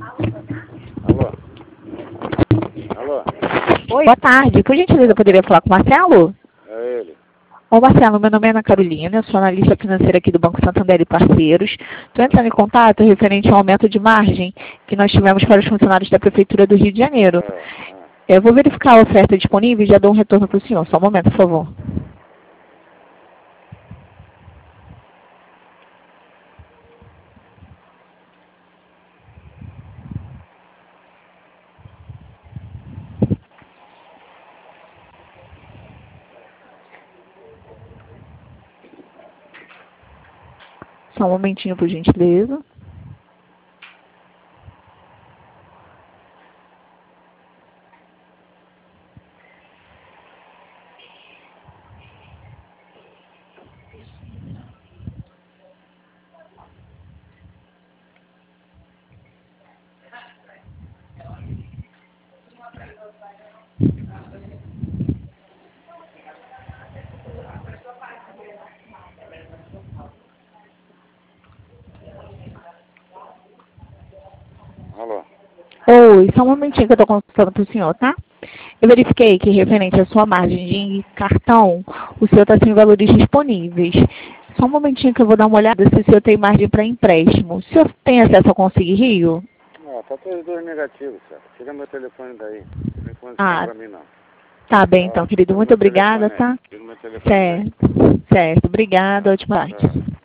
Alô? Alô? Oi. Boa tarde. Por gentileza, eu poderia falar com o Marcelo? É ele. Ô Marcelo, meu nome é Ana Carolina, eu sou analista financeira aqui do Banco Santander e Parceiros. Estou entrando em contato referente ao aumento de margem que nós tivemos para os funcionários da Prefeitura do Rio de Janeiro. Eu vou verificar a oferta disponível e já dou um retorno para o senhor. Só um momento, por favor. Só um momentinho, por gentileza. Alô? Oi, só um momentinho que eu estou consultando para o senhor, tá? Eu verifiquei que, referente à sua margem de cartão, o senhor está sem valores disponíveis. Só um momentinho que eu vou dar uma olhada se o senhor tem margem para empréstimo. O senhor tem acesso ao Consigue Rio? Ah, tá todos os dois negativos, cara. Tira meu telefone daí. Não tem condição Ah, pra mim, não. tá bem então, querido. Tira Muito meu obrigada, telefone aí. tá? Tira meu telefone daí. Certo, certo. Obrigada, ótima tarde.